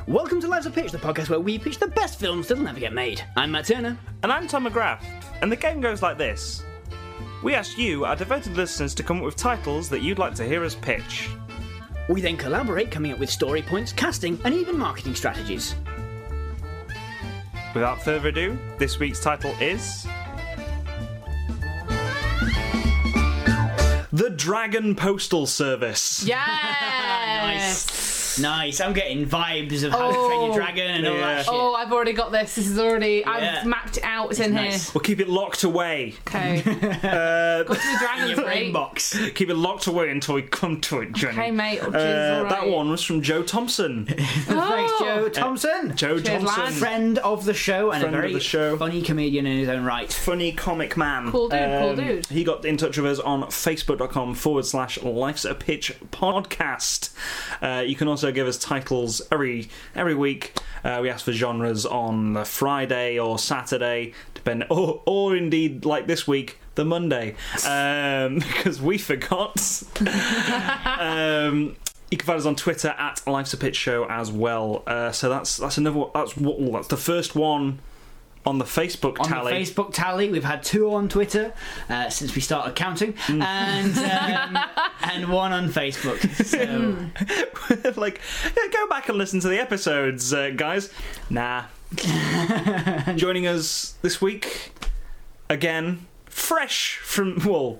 Welcome to Lives of Pitch, the podcast where we pitch the best films that'll never get made. I'm Matt Turner. And I'm Tom McGrath, and the game goes like this. We ask you, our devoted listeners, to come up with titles that you'd like to hear us pitch. We then collaborate, coming up with story points, casting, and even marketing strategies. Without further ado, this week's title is... The Dragon Postal Service. Yes! Nice. I'm getting vibes of How to Train Your Dragon and all that shit. Oh, I've already got this. This is already... I've mapped it out. It's in nice. here. We'll keep it locked away. Okay. Go to the Dragon's Your Gate. inbox. Keep it locked away until we come to it, Jenny. Okay, mate. Oh, jeez, all right. That one was from Joe Thompson. Thanks, Joe Thompson. Joe Cheers, Thompson. lad. Friend of the show and Friend a of very the show. funny comedian in his own right. Funny comic man. Cool dude, cool dude. He got in touch with us on facebook.com/Life's a Pitch podcast. You can also give us titles every week. We ask for genres on the Friday or Saturday, or indeed, like this week, the Monday, because we forgot. You can find us on Twitter at Life's a Pitch Show as well. So that's another. That's the first one on the Facebook tally. On the Facebook tally, we've had 2 on Twitter since we started counting, and 1 on Facebook. So, Like, go back and listen to the episodes, guys. Nah. Joining us this week, again, freshish from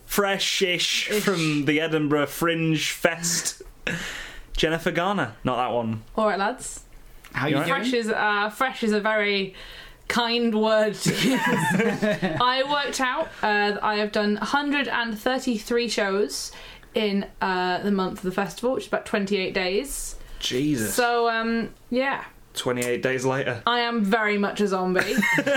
the Edinburgh Fringe Fest, Jennifer Garner. Not that one. All right, lads. how you doing? Fresh is a very kind word to use. I worked out I have done 133 shows in the month of the festival, which is about 28 days. Jesus. So, yeah. 28 days later. I am very much a zombie.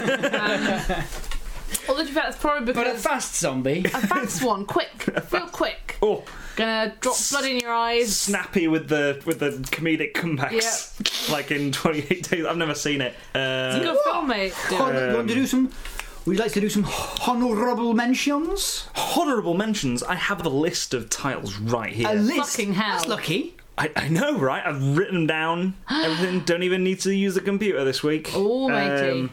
Although, to be fair, that's probably because... But a fast zombie. A fast one, quick, real quick. Oh, Gonna drop blood in your eyes. snappy with the comedic comebacks. Like in 28 days. I've never seen it. It's a good film, mate. You want to do some? Would you like to do some honourable mentions? Honourable mentions. I have a list of titles right here. A list. Fucking hell. That's lucky. I know, right? I've written them down. Everything. Don't even need to use the computer this week. Oh, matey.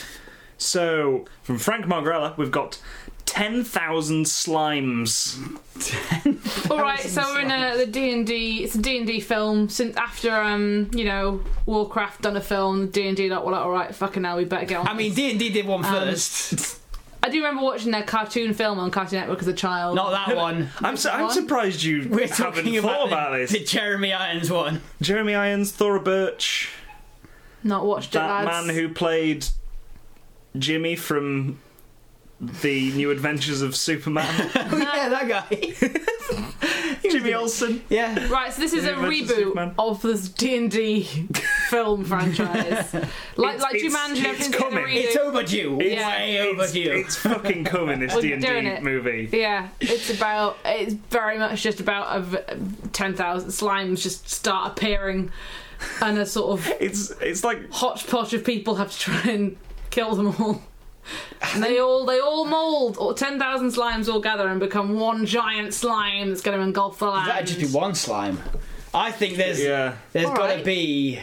So, from Frank Margarella, we've got 10,000 Slimes. All right, so we're in the D&D. It's a D&D film. Since after Warcraft done a film, D&D like, well, all right, fucking hell, we better get on. I mean, D&D did one first. I do remember watching their cartoon film on Cartoon Network as a child. Not that one. I'm surprised you We're haven't talking thought about the this. Jeremy Irons one. Jeremy Irons, Thora Birch, Not watched it, that lads. man who played Jimmy from The New Adventures of Superman. Oh yeah, that guy. Jimmy Olsen. Yeah. Right, so this is a Adventures of Superman. reboot of this D&D film franchise. Like It's Jumanji, everything's getting a coming. redo. It's overdue. It's Yeah. way overdue. It's fucking coming, this We're doing D&D it. movie. Yeah, it's very much just about 10,000 slimes just start appearing, and a sort of It's like hodgepodge of people have to try and kill them all. And they all mould, or 10,000 slimes all gather and become one giant slime that's going to engulf the land. That'd just be one slime. I think there's got to Alright. be.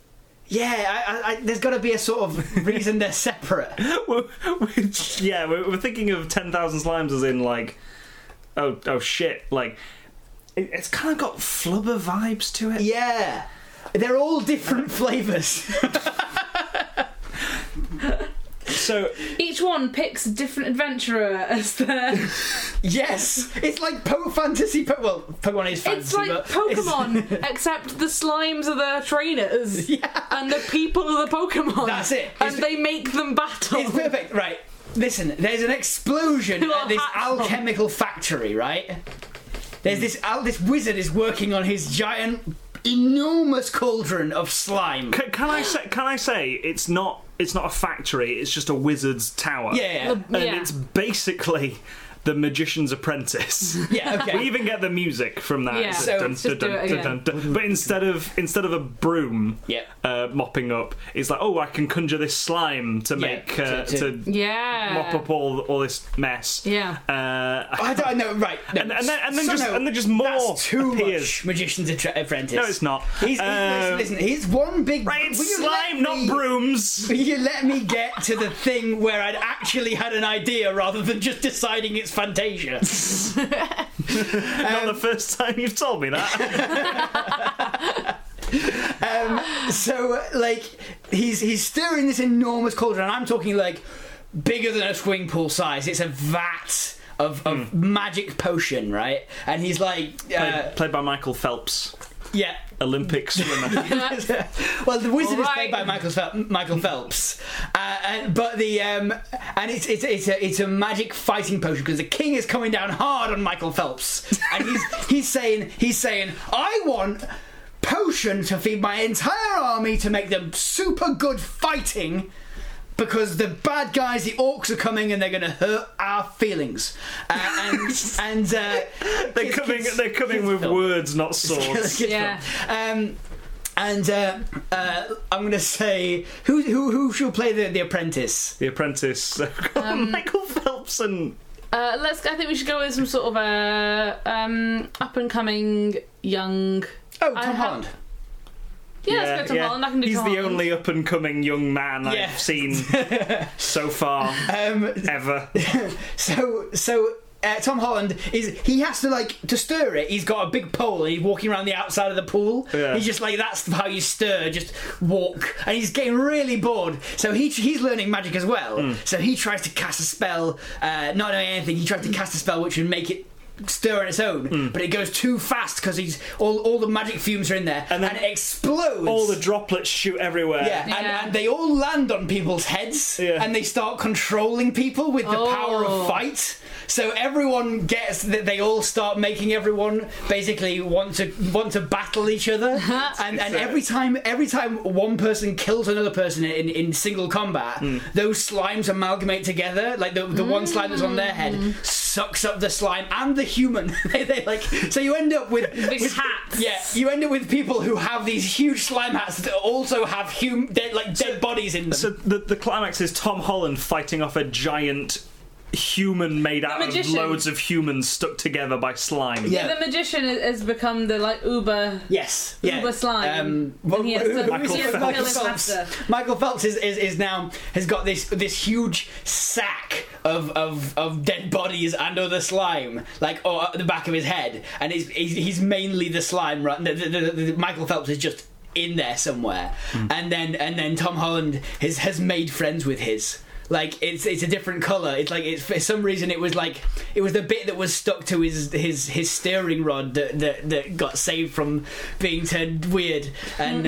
Yeah, there's got to be a sort of reason they're separate. we're thinking of 10,000 Slimes as in like, oh shit, like it's kind of got Flubber vibes to it. Yeah, they're all different flavours. So Each one picks a different adventurer as their... Yes, it's like fantasy. Well, Pokemon is fantasy. It's like but Pokemon, except the slimes are the trainers, and the people are the Pokemon. That's it. And they make them battle. It's perfect, right? Listen, there's an explosion Who at are this hats alchemical factory, right? There's this wizard is working on his giant, enormous cauldron of slime. can I say it's not a factory, it's just a wizard's tower. Yeah. And it's basically The Magician's Apprentice. Yeah, okay. We even get the music from that. Yeah. So, let's just do it again. But instead of a broom Yeah. mopping up, it's like, oh, I can conjure this slime to make to Yeah. mop up all this mess. Yeah. I don't know, right. No. And then just more That's too appears. much Magician's Apprentice. No, it's not. Listen, he's one big... Right, it's Will you slime, let not me- brooms. Will you let me get to the thing where I'd actually had an idea rather than just deciding it's Fantasia? Not the first time you've told me that. So, like, he's stirring this enormous cauldron, and I'm talking, like, bigger than a swimming pool size. It's a vat of magic potion, right? And he's like... Played by Michael Phelps, yeah. Olympic swimmer. Well, the wizard is Alright. played by Michael Phelps, but the and it's a magic fighting potion because the king is coming down hard on Michael Phelps, and he's saying I want potion to feed my entire army to make them super good fighting. Because the bad guys, the orcs, are coming and they're going to hurt our feelings, and They're coming with words, not swords. Yeah. I'm going to say who shall play the apprentice? The Apprentice. Michael Phelps and I think we should go with some sort of up and coming young. Oh, Tom Holland. Yeah, let's go Tom Holland. I can do He's Tom the Holland. only up and coming young man Yeah. I've seen so far ever. So Tom Holland he has to stir it. He's got a big pole and he's walking around the outside of the pool. Yeah. He's just like, that's how you stir, just walk. And he's getting really bored. So he's learning magic as well. So he tries to cast a spell, not knowing anything. He tries to cast a spell which would make it stir on its own, but it goes too fast because he's all the magic fumes are in there, and then it explodes. All the droplets shoot everywhere. Yeah, and they all land on people's heads, Yeah. and they start controlling people with the power of fight. So everyone gets that. They all start making everyone basically want to battle each other, and every time one person kills another person in single combat, those slimes amalgamate together. Like the one slime that's on their head sucks up the slime and the human. they like, so you end up with hats. Yeah, you end up with people who have these huge slime hats that also have dead bodies in them. So the climax is Tom Holland fighting off a giant human made out of magician. loads of humans stuck together by slime. Yeah. The magician has become the Uber. Yes, yeah. Uber slime. Well, And he has to- Michael he has to Phelps. kill his master. Michael Phelps is now has got this huge sack of dead bodies and other slime at the back of his head, and he's mainly the slime. Right, the Michael Phelps is just in there somewhere, and then Tom Holland has made friends with his. Like it's a different colour. It's like for some reason it was the bit that was stuck to his steering rod that got saved from being turned weird, and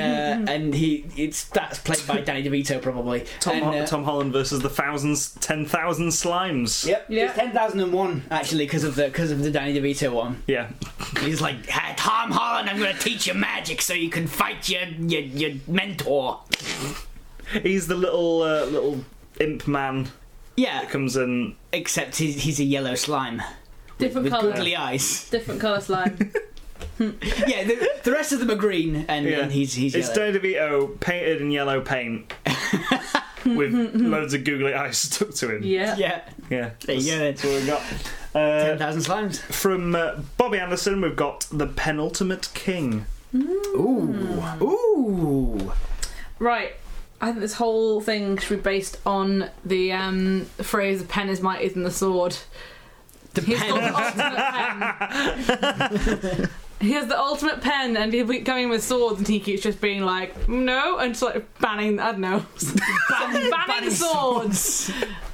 that's played by Danny DeVito probably. Tom Holland versus the 10,000 slimes. Yep, Yeah. it's 10,001 actually because of the Danny DeVito one. Yeah. He's like, hey, Tom Holland, I'm going to teach you magic so you can fight your mentor. He's the little imp man Yeah, that comes in. except he's a yellow slime Different with colour. googly eyes. Different colour slime. Yeah, the rest of them are green, and he's It's yellow. Danny DeVito painted in yellow paint with loads of googly eyes stuck to him. Yeah. Yeah, Yeah. there you go. That's what we got. 10,000 slimes. From Bobby Anderson, we've got The Penultimate King. Ooh. Right. I think this whole thing should be based on the phrase "the pen is mightier than the sword." He's got the ultimate pen. He has the ultimate pen, and he'll be going with swords, and he keeps just being like, "No," and just like banning. I don't know, banning swords.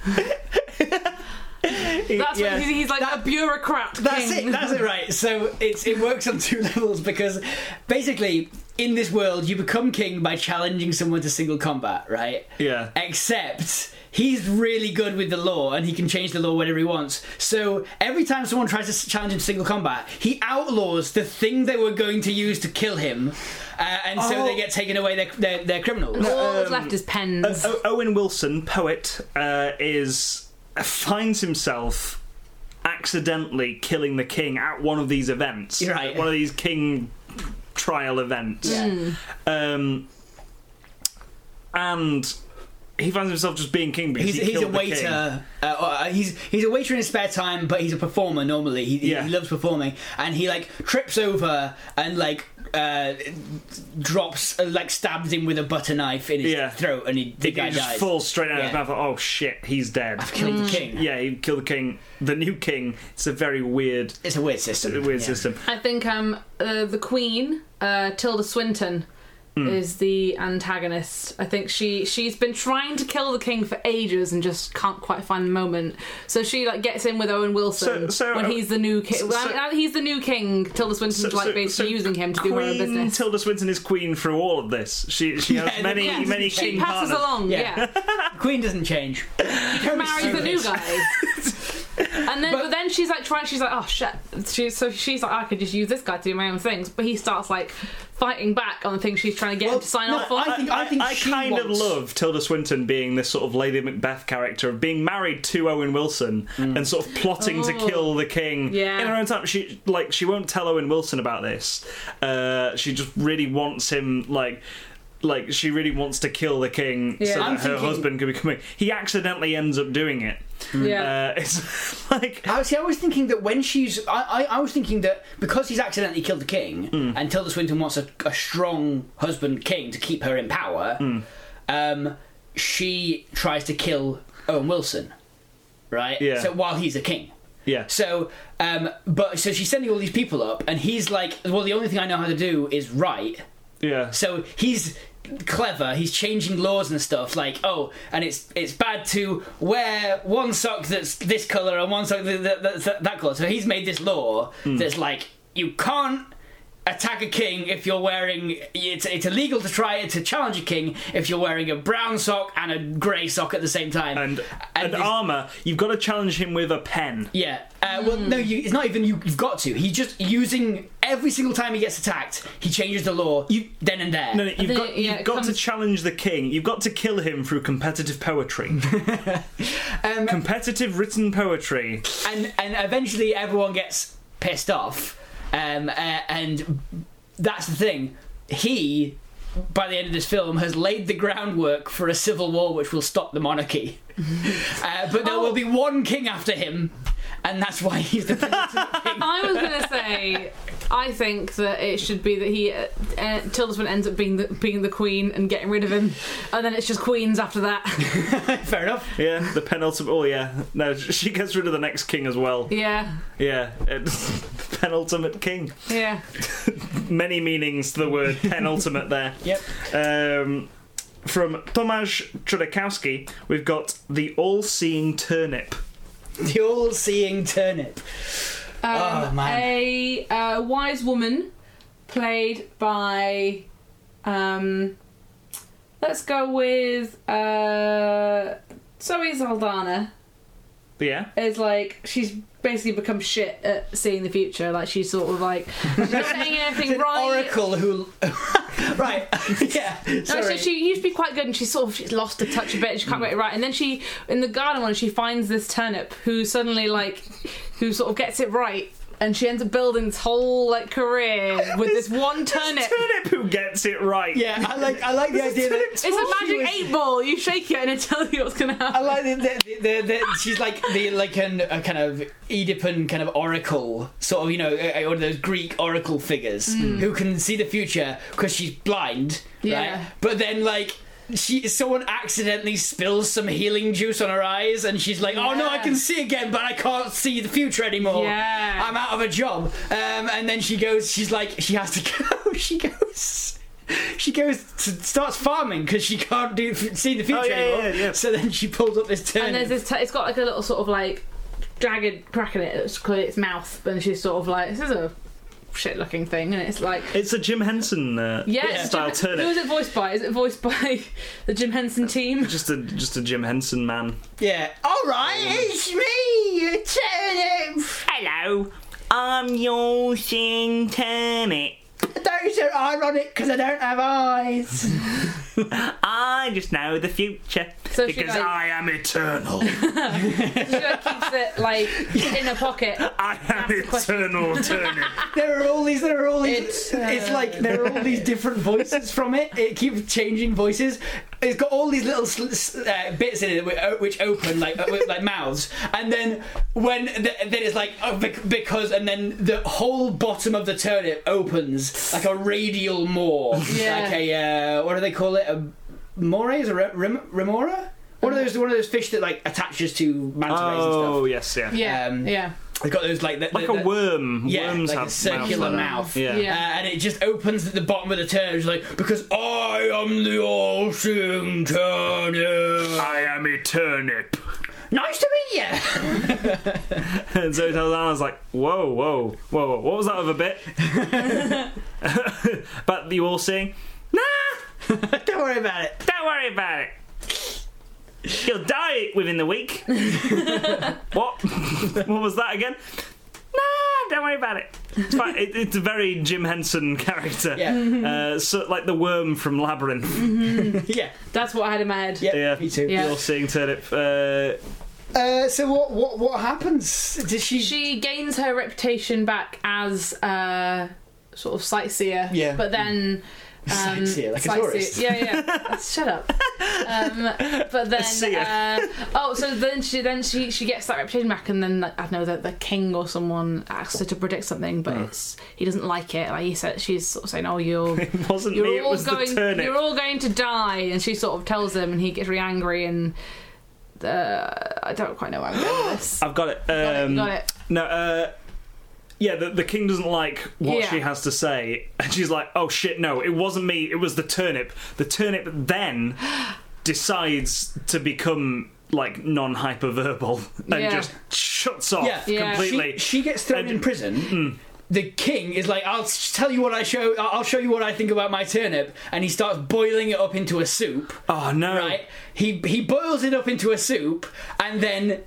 That's what he's like a bureaucrat. That's king. it. That's it. Right. So it works on two levels because basically in this world you become king by challenging someone to single combat, right? Yeah. Except he's really good with the law and he can change the law whenever he wants. So every time someone tries to challenge him to single combat, he outlaws the thing they were going to use to kill him, and so they get taken away. Their criminals. All that's left is pens. Owen Wilson, poet, finds himself accidentally killing the king at one of these events, Right. one of these king trial events, and he finds himself just being king because he He's a killed the king. waiter. He's a waiter in his spare time, but he's a performer normally. He loves performing, and he like trips over and like drops, like stabs him with a butter knife in his throat, and the guy He just dies. falls straight out of his mouth. Like, oh shit, he's dead. I've killed the king. Yeah, he killed the king. The new king. It's a very weird. It's a weird system. System. I think the Queen, Tilda Swinton, is the antagonist. I think she's been trying to kill the king for ages and just can't quite find the moment. So she like gets in with Owen Wilson when he's the new king. He's the new king. Tilda Swinton's basically using him to do her own business. Tilda Swinton is queen through all of this. She has many king She passes partners. along. Yeah. The Queen doesn't change. She marries the new guy. And then, but then she's like, oh shit. She's like, I could just use this guy to do my own things. But he starts like fighting back on the things she's trying to get him to sign off on. I kind of love Tilda Swinton being this sort of Lady Macbeth character of being married to Owen Wilson and sort of plotting to kill the king in her own time. She won't tell Owen Wilson about this. She just really wants him like she really wants to kill the king so that her husband could become. He accidentally ends up doing it. Yeah, it's like I was thinking that when she's, I was thinking that because he's accidentally killed the king, and Tilda Swinton wants a strong husband king to keep her in power, she tries to kill Owen Wilson, right? Yeah. So while he's a king. yeah. So, so she's sending all these people up, and he's like, well, the only thing I know how to do is write. Yeah. So he's clever. He's changing laws and stuff. Like, and it's bad to wear one sock that's this color and one sock that's that color. So he's made this law that's like you can't attack a king if you're wearing. It's illegal to try to challenge a king if you're wearing a brown sock and a grey sock at the same time. And armor, you've got to challenge him with a pen. Yeah. Well, no, it's not even you've got to. He's just using every single time he gets attacked. He changes the law then and there. No, you've got to challenge the king. You've got to kill him through competitive poetry. Competitive written poetry. And eventually everyone gets pissed off. And that's the thing. He, by the end of this film, has laid the groundwork for a civil war which will stop the monarchy. But there will be one king after him, and that's why he's the penultimate king. I was going to say, I think that it should be that he Tilda Swinton ends up being the queen and getting rid of him, and then it's just queens after that. Fair enough. Yeah, the penultimate. Oh yeah, no, she gets rid of the next king as well. Yeah. Yeah, penultimate king. Yeah. Many meanings to the word penultimate there. Yep. From Tomasz Chodakowski, we've got the all-seeing turnip. The all-seeing turnip. Oh man. A wise woman played by let's go with Zoe Saldana. Yeah. Is like she's basically become shit at seeing the future. Like she's sort of like she's not saying anything It's an right. oracle who right. Yeah. No, Sorry. she used to be quite good, and she's lost a touch a bit. And she can't get it right, and then she in the garden one she finds this turnip who suddenly who sort of gets it right. And she ends up building this whole career with this one turnip. Turnip who gets it right. Yeah, I like the idea that It's a magic 8-ball. You shake it and it tells you what's going to happen. I like the she's like a kind of Oedipal kind of oracle, sort of, one of those Greek oracle figures who can see the future because she's blind, Yeah. right? But then someone accidentally spills some healing juice on her eyes, and she's like, "Oh no, I can see again, but I can't see the future anymore. Yeah. I'm out of a job." And then she goes. She's like, she has to go. She starts farming because she can't see the future anymore. Yeah. So then she pulls up this turnip. And there's this. It's got a little sort of jagged crack in it. It's called its mouth, and she's sort of this is a shit-looking thing, and it's It's a Jim Henson style turnip. Who is it voiced by? Is it voiced by the Jim Henson team? Just a Jim Henson man. Yeah. All right, it's me, turnip. Hello, I'm your sing turnip. Those are ironic because I don't have eyes. I just know the future So she, because like- I am eternal. She like, keeps it like in her pocket. I am eternal turnip. There are all these. It's like there are all these different voices from it. It keeps changing voices. It's got all these little bits in it which open like mouths, and then then it's like because, and then the whole bottom of the turnip opens like a radial maw, like a what do they call it? A mores, a remora? One of those fish that like attaches to manta rays and stuff. Oh yes, yeah. Yeah. They've got those like Like a worm. Yeah, Worms like have a circular mouths. mouth. Yeah. Yeah. And it just opens at the bottom of the turnip, like, because I am the all-seeing turnip. I am a turnip. Nice to meet you. And so he tells Anna's like, whoa. What was that other bit? But you all sing, nah, Don't worry about it. don't worry about it. You'll die within the week. What? What was that again? Nah, don't worry about it. It's fine. It's a very Jim Henson character. Yeah. So like the worm from Labyrinth. Yeah. That's what I had in my head. Yeah. Me too. Yeah. You're seeing turnip. So what happens? Does she? She gains her reputation back as a sort of sightseer. Yeah. But then. Sightseer, like a tourist. Yeah. Shut up. But then, so then she gets that reputation back, and then I don't know the king or someone asks her to predict something, but he doesn't like it. Like he said, she's sort of saying, "Oh, It wasn't me. It was the turnip. you're all going to die," and she sort of tells him, and he gets really angry, and I don't quite know where I'm going with this. I've got it. Got it. No. Yeah, the king doesn't like what Yeah. she has to say, and she's like, "Oh shit, no, it wasn't me. It was the turnip." The turnip then decides to become like non-hyperverbal and Yeah. just shuts off Yeah. completely. She gets thrown And- in prison. The king is like, I'll tell you what I'll show you what I think about my turnip, and he starts boiling it up into a soup. Oh no! Right, he boils it up into a soup, and then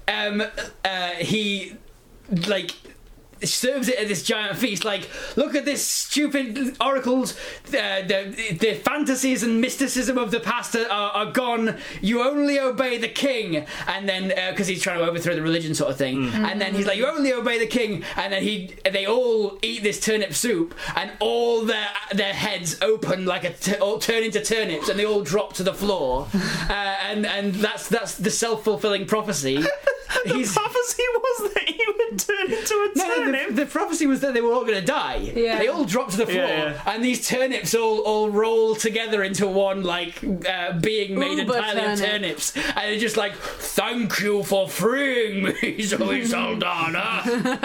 he like serves it at this giant feast. Like, look at this stupid oracles. The fantasies and mysticism of the past are gone. You only obey the king. And then because he's trying to overthrow the religion, sort of thing. And then he's like, you only obey the king. And then they all eat this turnip soup, and all their heads open like all turn into turnips, and they all drop to the floor. And that's the self-fulfilling prophecy. The prophecy was that he would turn into a turnip. The prophecy was that they were all going to die. Yeah. They all drop to the floor, and these turnips all roll together into one being made Uber entirely of turnip. turnips, and they're just like, "Thank you for freeing me, Zoe Saldana."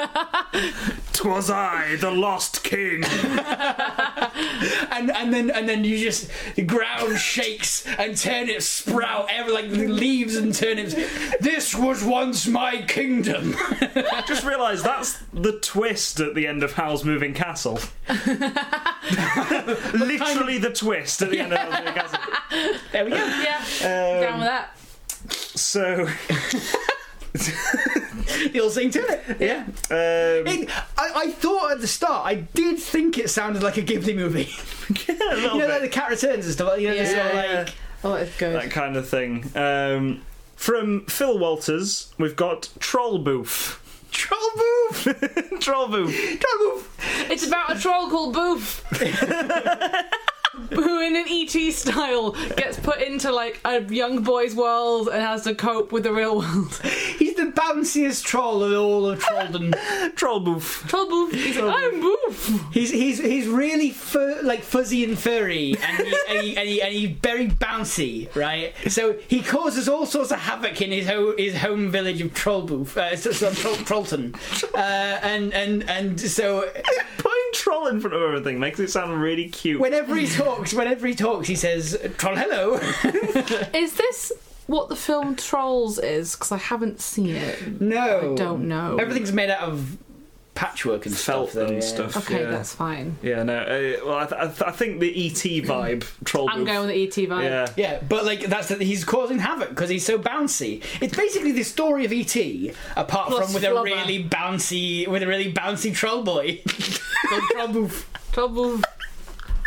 'Twas I, the lost king. and then you just the ground shakes and turnips sprout, like leaves and turnips. This was once my kingdom. Just realised that's the twist at the end of Howl's Moving Castle. Literally the twist at the end of Howl's Moving Castle. There we go. Yeah. Down with that. So, The all sing turnip. Yeah. I thought at the start, I did think it sounded like a Ghibli movie. yeah, a little Like bit. the cat returns and stuff. This sort of like. Oh, it's good. That kind of thing. From Phil Walters, we've got Troll Boof. Troll Boof! Troll Boof. Troll Boof! It's about a troll called Boof. Who in an E.T. style gets put into like a young boy's world and has to cope with the real world. He's the bounciest troll of all of trolldom. Troll Boof. Troll Boof. He's like, I'm Boof. He's really fuzzy and furry, and he's very bouncy, right? So he causes all sorts of havoc in his home village of Trollton, and so Putting troll in front of everything makes it sound really cute. whenever he talks, he says "Troll, hello." Is this what the film Trolls is? Because I haven't seen it. No, I don't know. Everything's made out of patchwork and Felt stuff. though, and yeah. stuff. Okay, yeah. that's fine. Yeah, no. Well, I think the ET vibe, Troll I'm Boof. going with the E.T. vibe. Yeah. Yeah, but like he's causing havoc because he's so bouncy. It's basically the story of E.T. apart Plus from with Flubber. a really bouncy troll boy called Troll Boof. Troll Boof.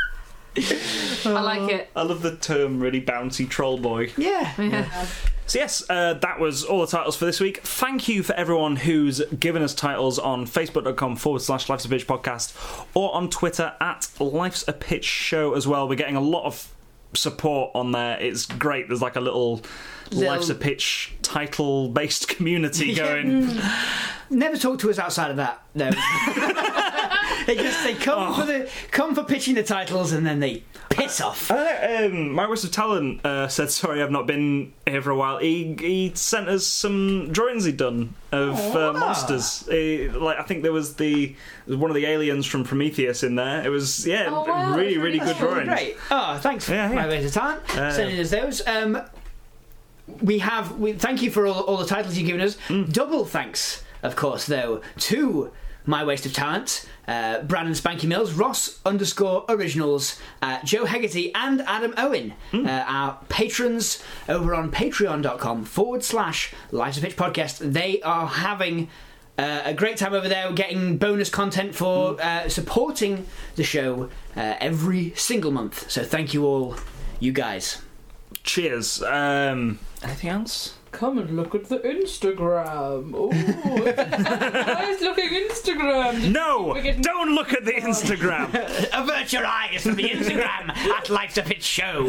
I like it. I love the term really bouncy troll boy. Yeah. So yes, that was all the titles for this week. Thank you for everyone who's given us titles on facebook.com/Life's a Pitch podcast or on Twitter @Life's a Pitch show as well. We're getting a lot of support on there. It's great. There's like a little Life's a Pitch title based community going. Never talk to us outside of that, though. They come for pitching the titles and then they piss off. My Waste of Talent said sorry I've not been here for a while. He sent us some drawings he'd done of monsters. I think there was one of the aliens from Prometheus in there. It was really good drawings. Great. Oh, thanks, My Waste of Talent, sending us those. We thank you for all the titles you've given us. Double thanks, of course, though, to My Waste of Talent, Brandon Spanky Mills, Ross_originals, Joe Hegarty, and Adam Owen, our patrons over on patreon.com/Life's a Pitch podcast. They are having a great time over there, getting bonus content for supporting the show every single month. So thank you all, you guys. Cheers. Anything else? Come and look at the Instagram. Oh, nice looking Instagram. No, don't look at the Instagram. Avert your eyes from the Instagram at Life's a Pitch show.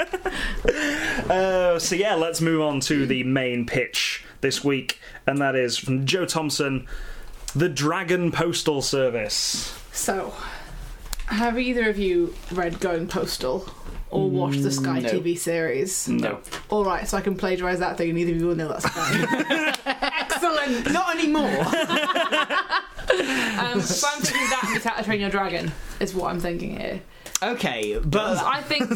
So yeah, let's move on to the main pitch this week, and that is from Joe Thompson, the Dragon Postal Service. So, have either of you read Going Postal? Or watch the Sky TV series? No. All right, so I can plagiarise that thing and neither of you will know that's fine. Excellent! Not anymore. So I'm thinking that and How to Train Your Dragon is what I'm thinking here. Okay, but I think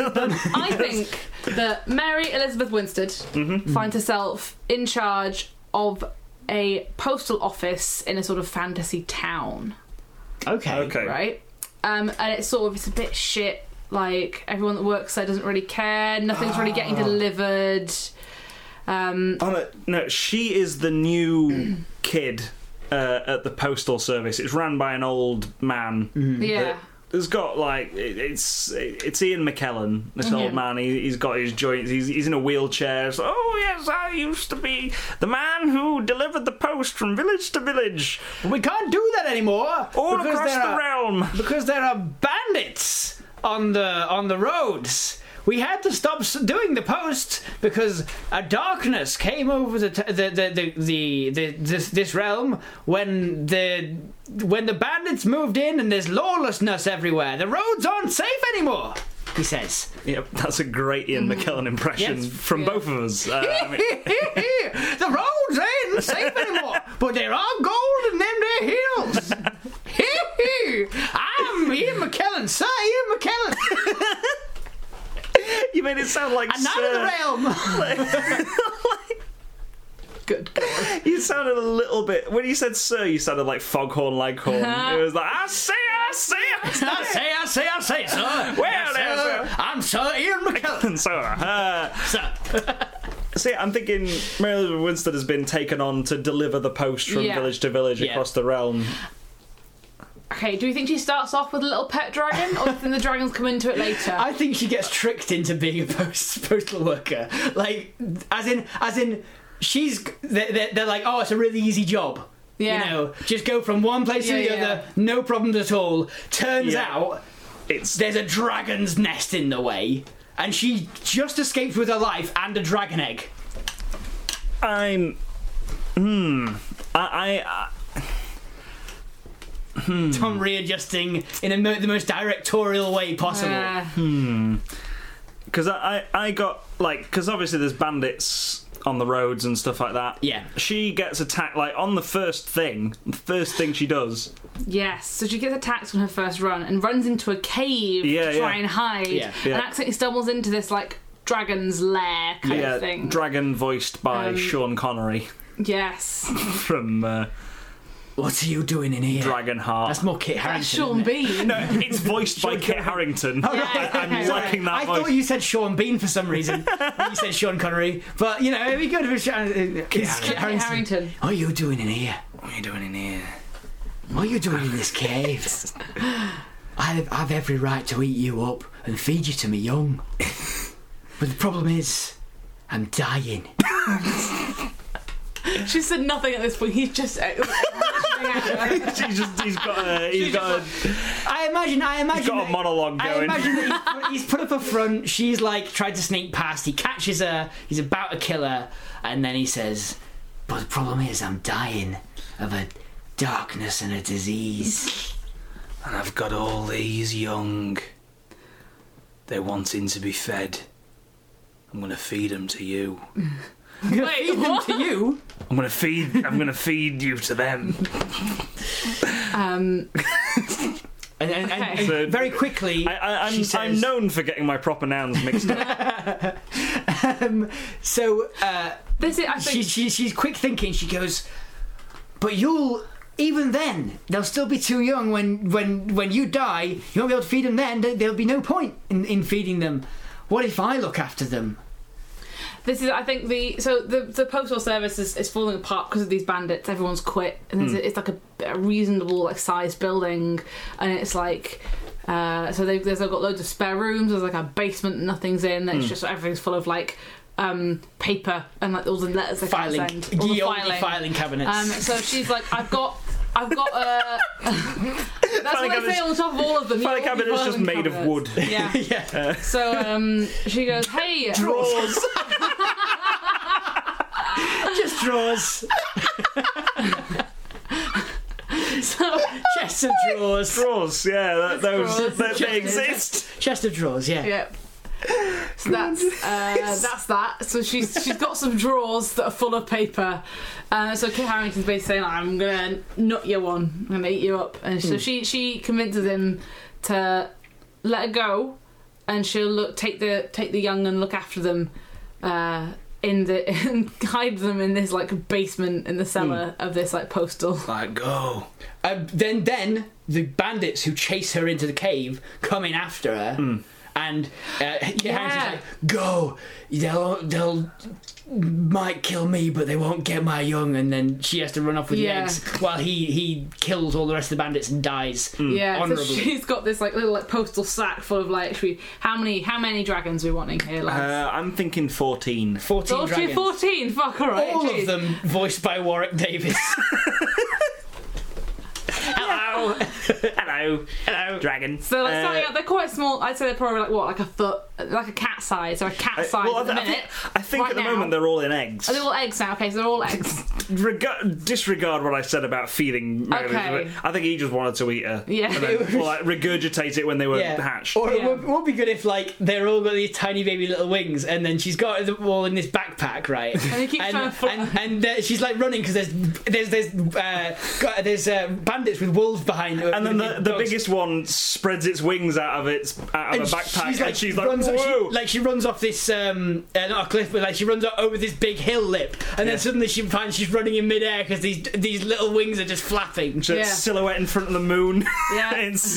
that Mary Elizabeth Winstead finds herself in charge of a postal office in a sort of fantasy town. Okay. Right? And it's a bit shit. Like, everyone that works there doesn't really care. Nothing's really getting delivered. No, she is the new kid at the postal service. It's run by an old man. Yeah. There's got it's Ian McKellen, this old man. He's got his joints. He's in a wheelchair. So, oh yes, I used to be the man who delivered the post from village to village. We can't do that anymore. All across the realm because there are bandits on the roads. We had to stop doing the post because a darkness came over this realm when the bandits moved in, and there's lawlessness everywhere. The roads aren't safe anymore, he says. Yep, that's a great Ian McKellen impression from both of us. The roads ain't safe anymore, but there are gold in them there hills. I'm Ian McKellen, Sir Ian McKellen. You made it sound like another realm. Good God. You sounded a little bit. When you said "sir," you sounded like Foghorn Leghorn. It was like, I say, sir. Well, sir. I'm Sir Ian McKellen. Sir. See, I'm thinking Mary Elizabeth Winstead has been taken on to deliver the post from village to village across the realm. Okay, do you think she starts off with a little pet dragon, or do you think the dragons come into it later? I think she gets tricked into being a postal worker. Like, as in, they're like, oh, it's a really easy job. Yeah. You know, just go from one place to the other, no problems at all. Turns out, there's a dragon's nest in the way, and she just escapes with her life and a dragon egg. Tom readjusting in the most directorial way possible. Because I got, because obviously there's bandits on the roads and stuff like that. Yeah. She gets attacked, on the first thing she does. Yes, so she gets attacked on her first run and runs into a cave to try and hide. Yeah. And accidentally stumbles into this, dragon's lair kind of thing. Dragon voiced by Sean Connery. Yes. From... What are you doing in here? Dragonheart. That's more Kit Harington. That's Sean Bean. No, it's voiced by Kit Harington. I'm liking that I voice. thought you said Sean Bean for some reason. You said Sean Connery. But, it'd be good if it's Kit Harington. What are you doing in here? What are you doing in here? What are you doing in this cave? I've every right to eat you up and feed you to me young. But the problem is, I'm dying. She said nothing at this point. He's just. he's got a I imagine he's got a monologue going. I imagine that he's put up a front. She's like tried to sneak past. He catches her. He's about to kill her, and then he says, "But the problem is, I'm dying of a darkness and a disease, and I've got all these young. They're wanting to be fed. I'm going to feed them to you." Wait, what? To you? I'm gonna feed you to them. And So- very quickly, she says, I'm known for getting my proper nouns mixed up. So This is, I think, she's quick thinking. She goes, "But you'll even then they'll still be too young. When you die, you won't be able to feed them. Then there'll be no point in feeding them. What if I look after them?" this is, I think, the postal service is falling apart because of these bandits. Everyone's quit, and it's like a reasonable like sized building, and it's like. So they've got loads of spare rooms. There's like a basement that nothing's in. It's just everything's full of like paper and like all the letters they can't send. All the filing cabinets. So she's like, I've got that's what they say on the top of all of them. Filing cabinet's just made of wood. Yeah. Yeah. So she goes, "Hey, Drawers. Just drawers. so Chest of drawers. Drawers, yeah, Drawers. they exist. Chest of drawers, yeah. yeah." So that's that. So she's got some drawers that are full of paper. So Kit Harington's basically saying, "I'm gonna nut you one. I'm gonna eat you up." And so she convinces him to let her go, and she'll take the young and look after them, and hide them in this like basement in the cellar of this like postal. Like, go. Then the bandits who chase her into the cave come in after her. And Harrington's like, "Go! They'll might kill me, but they won't get my young." And then she has to run off with the eggs while he kills all the rest of the bandits and dies. Yeah, honourably. so she's got this like little like postal sack full of like, how many dragons are we wanting here, lads? I'm thinking 14. 14 dragons. 14. Fuck, all right. All geez. of them voiced by Warwick Davis. Hello, dragon. So like starting out, they're quite small. I'd say they're probably like a foot, like a cat size, or a cat size at the minute. I think Right at the now. moment they're all in eggs. Are they all eggs now? Okay, so they're all eggs. Disregard what I said about feeding Meredith. Okay. I think he just wanted to eat her. Yeah. And then, or like regurgitate it when they were hatched. Or Yeah. it would be good if like they're all got these tiny baby little wings, and then she's got them all in this backpack, right? And he keeps trying to fly. and she's like running because there's bandits with wolves behind her. And then the dogs. biggest one spreads its wings out of a backpack, and she's like, runs, "Whoa!" she runs off this not a cliff, but like she runs over this big hill lip, and then suddenly she finds she's running in midair because these little wings are just flapping. So it's silhouette in front of the moon. Yeah.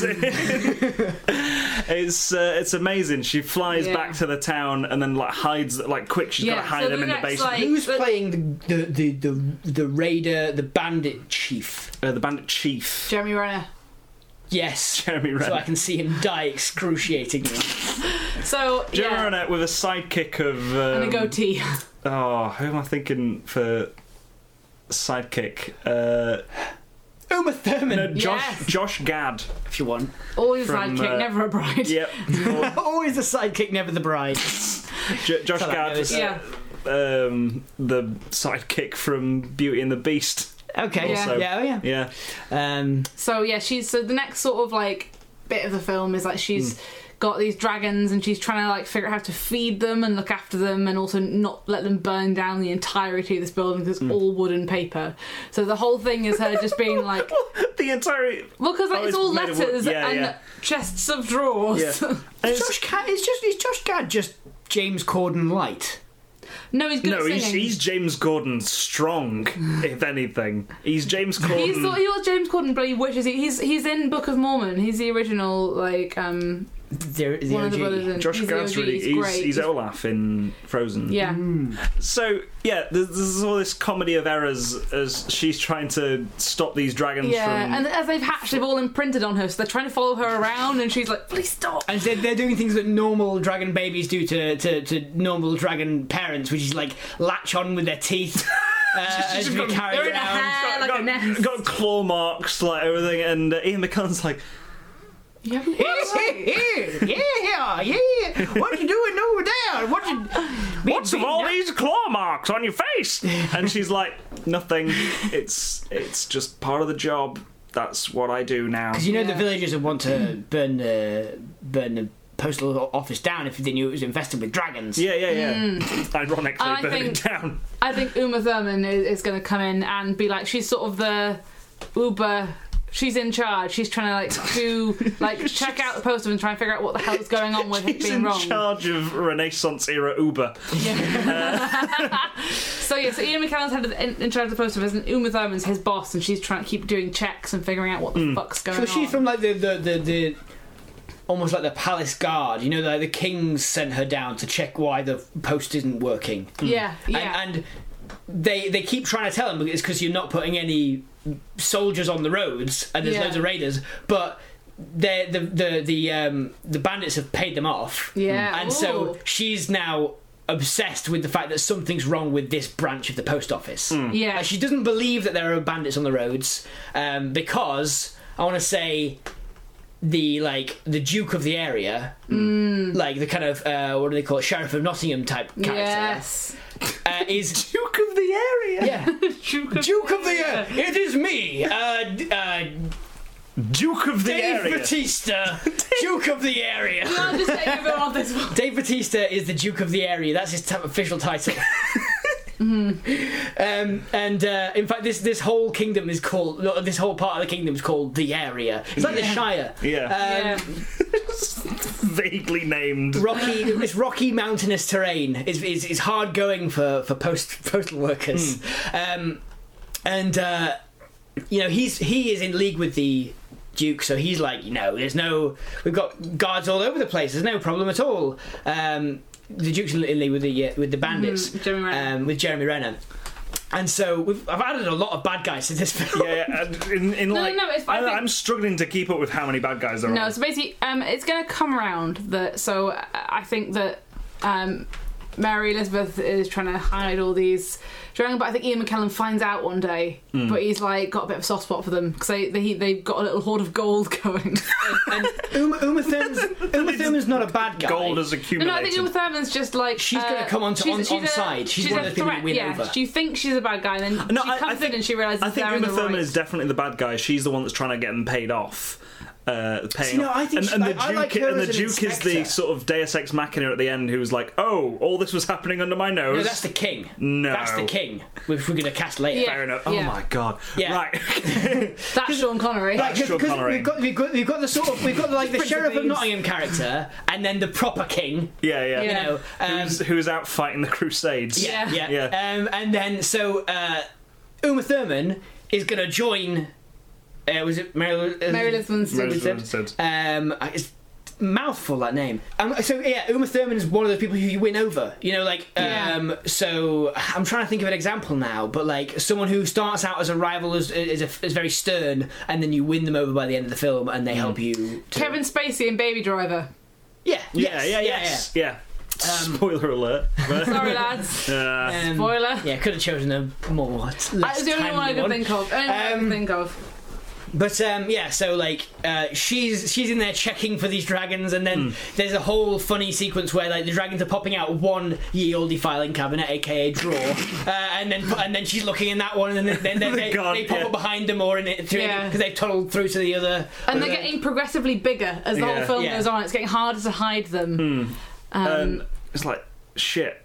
it's amazing. She flies back to the town and then like hides quick. She's got to hide them in the basement. like- Who's playing the raider, the bandit chief? The bandit chief, Jeremy Renner. Yes, Jeremy Renner. so I can see him die excruciatingly. So Jeremy yeah, Renner with a sidekick of and a goatee. Oh, who am I thinking for sidekick? Uma Thurman, No, Yes. Josh Gad. if you want. Always From, sidekick, never a bride. Yep. Always the sidekick, never the bride. Josh So that Gad. goes. Yeah. The sidekick from Beauty and the Beast. Okay, Yeah. Also. yeah, oh yeah. Yeah. So yeah, so the next sort of like bit of the film is like she's got these dragons and she's trying to like figure out how to feed them and look after them and also not let them burn down the entirety of this building because it's all wood and paper. So the whole thing is her just being like, The entire. well, because like, Oh, it's all it's made of wood. letters Yeah, and yeah. chests of drawers. Yeah. Is Josh Gad just James Corden light? No, he's good No, at he's singing. James Gordon strong, if anything. He's James Corden. He was James Corden, but he wishes he's in Book of Mormon. He's the original like The One of the OG. brothers in Josh he's Gad's the OG, really great. he's Olaf in Frozen. Yeah. So yeah, there's all this comedy of errors as she's trying to stop these dragons Yeah, from. and as they've hatched, they've all imprinted on her, so they're trying to follow her around, and she's like, "Please stop!" And they're doing things that normal dragon babies do to normal dragon parents, which is like latch on with their teeth as we carry They're in a around. hair like a nest. got claw marks like everything, and Ian McKellen's like, You haven't Yeah. What you doing over there? "What's with all these claw marks on your face?" And she's like, "Nothing. It's just part of the job. That's what I do now." Because you know the Yeah. villagers would want to burn the postal office down if they knew it was infested with dragons. Yeah. Ironically, I burn think- it down. I think Uma Thurman is going to come in and be like, she's sort of the Uber. She's in charge. She's trying to check out the poster and try and figure out what the hell is going on with it He's being in wrong. charge of Renaissance era Uber. So Ian McKellen's in charge of the poster office, and Uma Thurman's his boss, and she's trying to keep doing checks and figuring out what the fuck's going So on. she's from like the almost like the palace guard. You know, like the kings sent her down to check why the post isn't working. Yeah. And they keep trying to tell him it's because you're not putting any soldiers on the roads and there's Yeah. loads of raiders, but the bandits have paid them off. Yeah. And so Ooh. she's now obsessed with the fact that something's wrong with this branch of the post office. Yeah. She doesn't believe that there are bandits on the roads because I want to say the Duke of the area, like the kind of what do they call it, Sheriff of Nottingham type character, Yes. is Duke of the area. yeah. Duke of the Area. It is me, Duke of the Dave area. Batista, Duke of the Area. I'll just take everyone off this one. Dave Batista is the Duke of the Area. That's his official title. In fact, this whole kingdom is called. This whole part of the kingdom is called the Area. It's like the Shire. Yeah. Vaguely named. This rocky mountainous terrain is hard going for postal workers, he is in league with the Duke, so he's like, we've got guards all over the place. There's no problem at all. The Duke's in league with the bandits, Jeremy Renner. with Jeremy Renner. And so I've added a lot of bad guys to this film. Yeah, and No, it's fine. I'm struggling to keep up with how many bad guys there No, are. so basically, it's going to come around that. So I think that Mary Elizabeth is trying to hide all these dragons, but I think Ian McKellen finds out one day. But he's like got a bit of a soft spot for them because they've got a little hoard of gold going. And Uma Thurman's not a bad guy. Gold has accumulated. No, I think Uma Thurman's just like She's gonna come on side. She's one of the people threat. you win over. You think she's a bad guy, and then No, she comes in and she realizes I think they're in Uma the Thurman right. is definitely the bad guy. She's the one that's trying to get them paid off. Paying no, off. I think and the I Duke, like her and the as an Duke is the inspector. sort of Deus Ex Machina at the end, who's like, "Oh, all this was happening under my nose." No, that's the king. No. That's the king, which we're going to cast later. Yeah. Fair enough. Oh Yeah. my god! Yeah. Right. That's Sean Connery. Right, Sean because Connery. we've got the sort of like the Prince Sheriff of of Thieves. Nottingham character, and then the proper king. Yeah. You know, Who's out fighting the Crusades? yeah. Yeah. And then Uma Thurman is going to join. Was it Mary Elizabeth Elizabeth. It's mouthful, that name. Uma Thurman is one of those people who you win over. So I'm trying to think of an example now, but like someone who starts out as a rival is very stern, and then you win them over by the end of the film, and they help you. Kevin Spacey in Baby Driver. Yeah. Yeah. Spoiler alert. Sorry, lads. Spoiler. Yeah, could have chosen a more. That was the only one I could think of. But she's in there checking for these dragons, and then there's a whole funny sequence where like the dragons are popping out one ye olde filing cabinet, aka drawer, and then she's looking in that one, and then they pop up behind them or in it because they've tunneled through to the other. And they're getting progressively bigger as the whole film goes on. It's getting harder to hide them. It's like shit.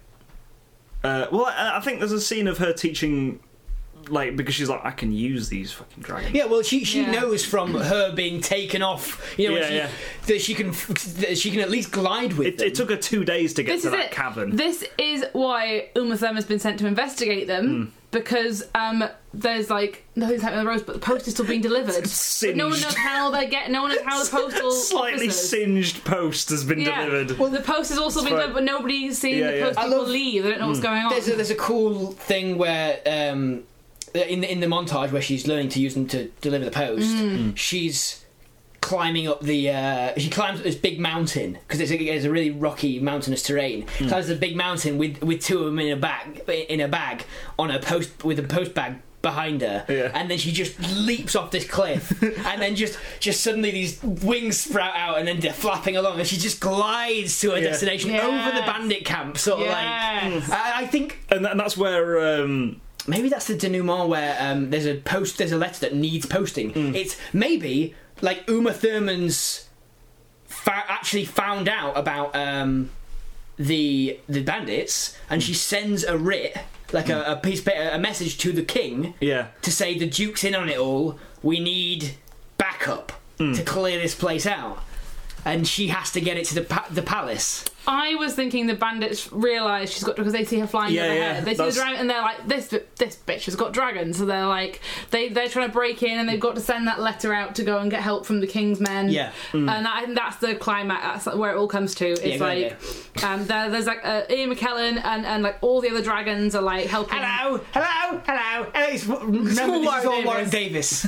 I think there's a scene of her teaching. Like, because she's like, I can use these fucking dragons. Yeah, well, she knows from her being taken off, that she can at least glide with them. It took her 2 days to get to that cavern. This is why Uma Thurman's been sent to investigate them. because there's like nothing's happening on the roads, but the post is still being delivered. But no one knows how they get. No one knows how the postal Slightly officers. singed post has been delivered. Well, the post has also been delivered, but nobody's seen the post people leave. They don't know what's going on. There's a cool thing where in the montage where she's learning to use them to deliver the post, she's climbing up she climbs up this big mountain because it's a really rocky mountainous terrain. Climbs a big mountain with two of them in a bag on a post with a post bag behind her, and then she just leaps off this cliff, and then just suddenly these wings sprout out, and then they're flapping along, and she just glides to her destination over the bandit camp, sort of like. I think, and that's where. Maybe that's the denouement where there's a letter that needs posting. It's maybe like Uma Thurman's actually found out about the bandits, and she sends a writ, like a message to the king, to say the Duke's in on it all. We need backup to clear this place out, and she has to get it to the palace. I was thinking the bandits realise she's got, because they see her flying over her head. They see the dragon and they're like, this bitch has got dragons. So they're like, they're trying to break in, and they've got to send that letter out to go and get help from the king's men. And that's the climax. That's where it all comes to. It's there's like Ian McKellen and like all the other dragons are like helping. Hello. Remember, this is all Warwick Davis.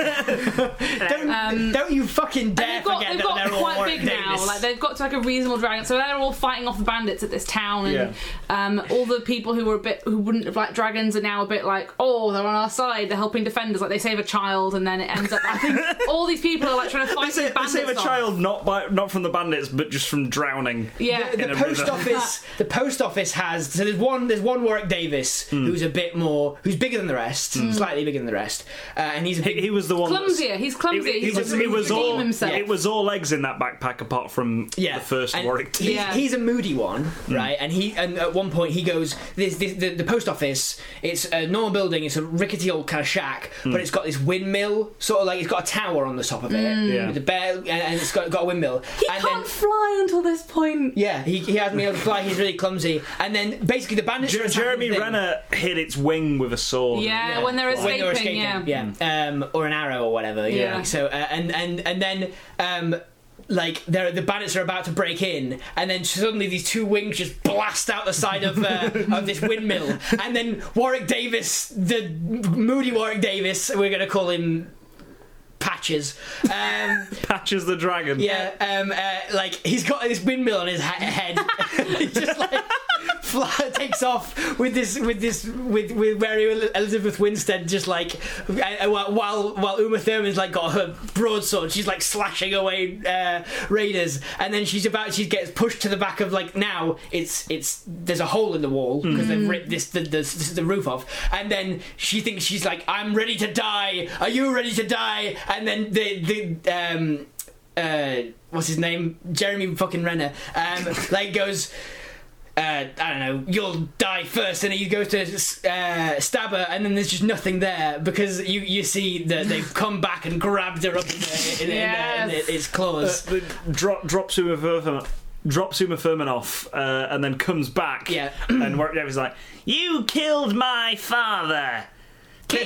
Don't you fucking dare forget that they're all Warwick Davis. Now. Like they've got to like a reasonable dragon. So they're all fighting off the bandits at this town, and all the people who wouldn't have liked dragons are now a bit like, oh, they're on our side, they're helping defend us. Like they save a child, and then it ends up. I think all these people are like trying to fight the bandits. They save a child not from the bandits, but just from drowning. Yeah, the post office. The post office has there's one Warwick Davis who's who's bigger than the rest, slightly bigger than the rest, and he was the one clumsier. He's clumsy. It was all legs in that backpack apart from the first Warwick. He's a moody one, right? And at one point he goes, the post office, it's a normal building, it's a rickety old kind of shack, but it's got this windmill, sort of like it's got a tower on the top of it, with a bear, and it's got a windmill. He can't fly until this point. Yeah, he hasn't been able to fly, he's really clumsy. And then basically the bandits... Jeremy Renner hit its wing with a sword. Yeah, when they're escaping, or an arrow or whatever. Yeah. So, and then... like the bandits are about to break in, and then suddenly these two wings just blast out the side of this windmill, and then Warwick Davis, the moody Warwick Davis, we're going to call him Patches. Patches the dragon. Yeah. Like he's got this windmill on his head. He just like takes off with Mary Elizabeth Winstead just like while Uma Thurman's like got her broadsword, she's like slashing away raiders, and then she gets pushed to the back of like now it's there's a hole in the wall because they've ripped the roof off, and then she thinks she's like, I'm ready to die. Are you ready to die? And then the what's his name? Jeremy fucking Renner like goes, I don't know, you'll die first, and he goes to stab her, and then there's just nothing there because you see that they've come back and grabbed her up in its claws. Drops Uma Thurman off, and then comes back. Yeah, and Warwick Davis is like, "You killed my father." Kit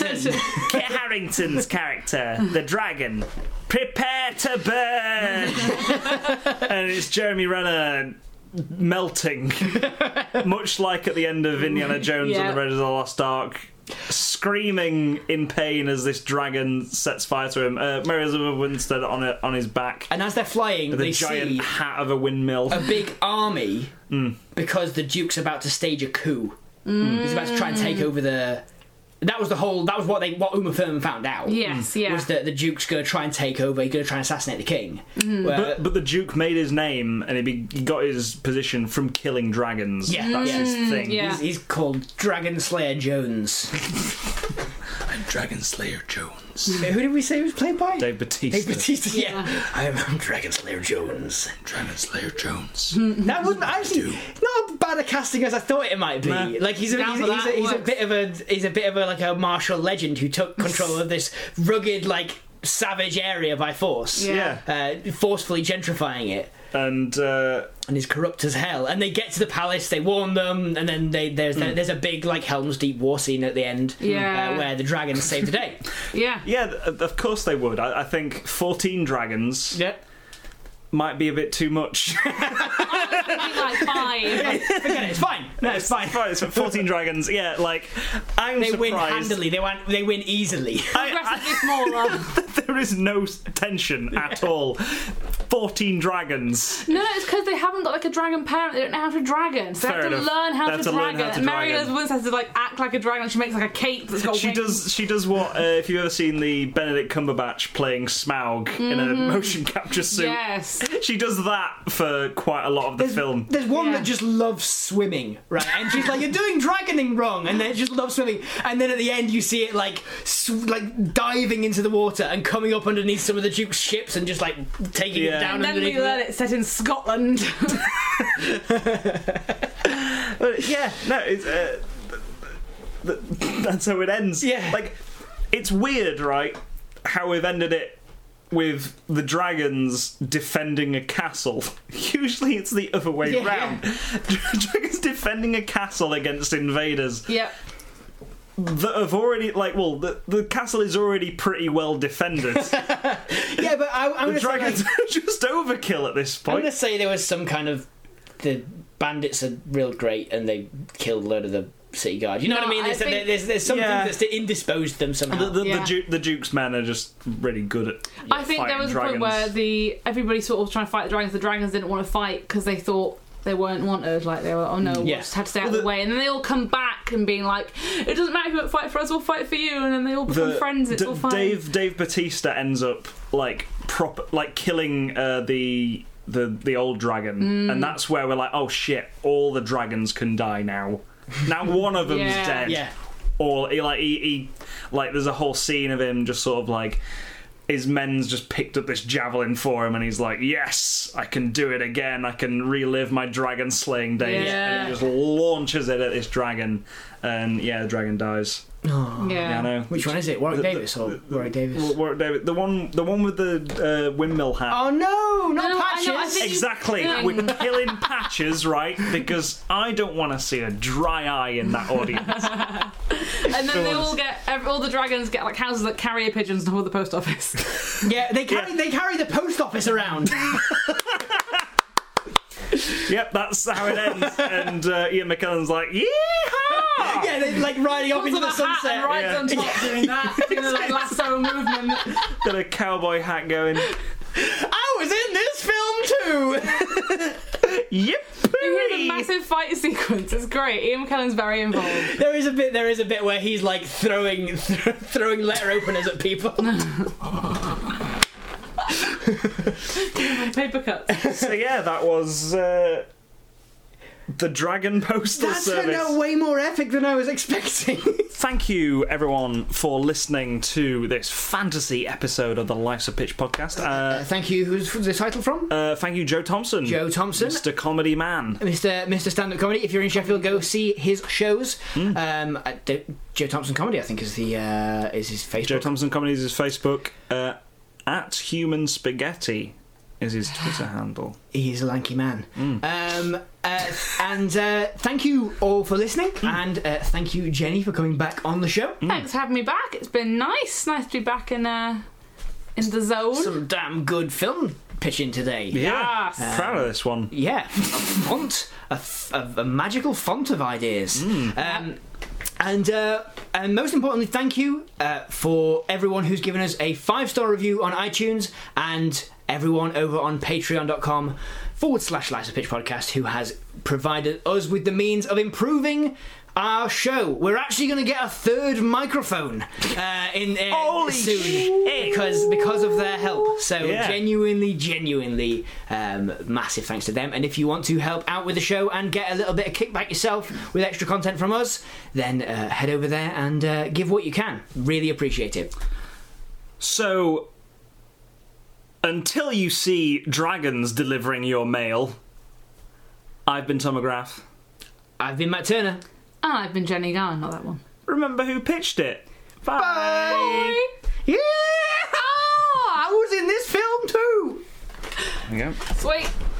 Harington's character, the dragon. Prepare to burn. And it's Jeremy Renner melting, much like at the end of Indiana Jones and the Raiders of the Lost Ark, screaming in pain as this dragon sets fire to him. Mary Elizabeth Winstead on his back, and as they're flying, with they a giant see hat of a windmill, a big army, because the Duke's about to stage a coup. He's about to try and take over the. That was what Uma Thurman found out. Yes, was that the Duke's going to try and take over. He's going to try and assassinate the king. But the Duke made his name, and he got his position from killing dragons. Yeah, that's his thing. Yeah. He's called Dragon Slayer Jones. I'm Dragon Slayer Jones. Who did we say he was played by? Dave Bautista. Yeah. I'm Dragon Slayer Jones. Dragon Slayer Jones. That wasn't actually not as bad a casting as I thought it might be. Nah. Like he's a bit of a like a martial legend who took control of this rugged, like savage area by force. Forcefully gentrifying it. And he's corrupt as hell. And they get to the palace, they warn them, and then there's a big like Helm's Deep war scene at the end, where the dragons save the day. Yeah, of course they would. I think 14 dragons. Might be a bit too much. Like 5. Forget it. It's fine. No, it's fine. It's 14 dragons. Yeah, like I'm they surprised. win handily. They win easily. Progressively smaller. There is no tension at all. 14 dragons. No, it's because they haven't got like a dragon parent. They don't know how to dragon. So they have to learn how to dragon. And Mary Elizabeth has to like act like a dragon. She makes like a cape that's got wings. She does what? If you've ever seen the Benedict Cumberbatch playing Smaug in a motion capture suit, yes, she does that for quite a lot of the film. There's one that just loves swimming, right? And she's like, "You're doing dragoning wrong," and then it just loves swimming. And then at the end, you see it like diving into the water and coming up underneath some of the Duke's ships and just like taking it down. And then we learn it's set in Scotland. It's that's how it ends. Yeah, like it's weird, right? How we've ended it with the dragons defending a castle. Usually it's the other way round. Dragons defending a castle against invaders. Yep. That have already, the castle is already pretty well defended. Yeah, but I'm the dragons are just overkill at this point. I'm going to say there was some kind of... The bandits are real great and they killed a load of the city guard. You know what I mean? There's something that's indisposed them somehow. The Duke's men are just really good at I think there was dragons. a point where everybody sort of trying to fight the dragons. The dragons didn't want to fight because they thought they weren't wanted. Like they were, oh no, we just had to stay out of the way. And then they all come back and being like, it doesn't matter if you don't fight for us, we'll fight for you. And then they all become friends. It's all fine. Dave Bautista ends up killing the old dragon, and that's where we're like, oh shit, all the dragons can die now. Now one of them's dead. Yeah. Or he there's a whole scene of him just sort of like his men's just picked up this javelin for him and he's like, yes, I can do it again, I can relive my dragon slaying days. And he just launches it at this dragon and the dragon dies. Oh. Yeah, I know. Which one is it? Warwick Davis or Warwick Davis? Warwick Davis. The one with the windmill hat. Oh no, not Patches. Exactly. We're killing Patches, right? Because I don't want to see a dry eye in that audience. And then they all the dragons get like houses that carrier pigeons to hold the post office. Yeah, they carry the post office around. Yep, that's how it ends. And Ian McKellen's like, yeehaw! Yeah, they're like riding off into the sunset. And rides on top doing that, doing the like lasso movement. Got a cowboy hat going. I was in this film too. Yep. You hear the massive fight sequence. It's great. Ian McKellen's very involved. There is a bit where he's like throwing letter openers at people. Paper cuts. So that was the Dragon Postal Service. That turned out way more epic than I was expecting. Thank you, everyone, for listening to this fantasy episode of the Life's a Pitch podcast. Thank you. Who's the title from? Thank you, Joe Thompson. Joe Thompson. Mr. Comedy Man. Mr. Stand-Up Comedy. If you're in Sheffield, go see his shows. Joe Thompson Comedy, I think, is his Facebook. Joe Thompson Comedy is his Facebook. At Human Spaghetti is his Twitter handle. He's a lanky man. And thank you all for listening, and thank you, Jenny, for coming back on the show. Thanks for having me back. It's been nice to be back in the zone. Some damn good film pitching today. Yeah, Yes. proud of this one. Yeah, a font, a magical font of ideas. And most importantly, thank you for everyone who's given us a 5-star review on iTunes, and everyone over on patreon.com/Life's a Pitch podcast who has provided us with the means of improving our show. We're actually going to get a third microphone soon because of their help. So genuinely massive thanks to them. And if you want to help out with the show and get a little bit of kickback yourself with extra content from us, then head over there and give what you can. Really appreciate it. So, until you see dragons delivering your mail, I've been Tom McGrath. I've been Matt Turner. I've been Jenny Garn, not that one. Remember who pitched it. Bye. Bye. Yeah! There we go. Sweet.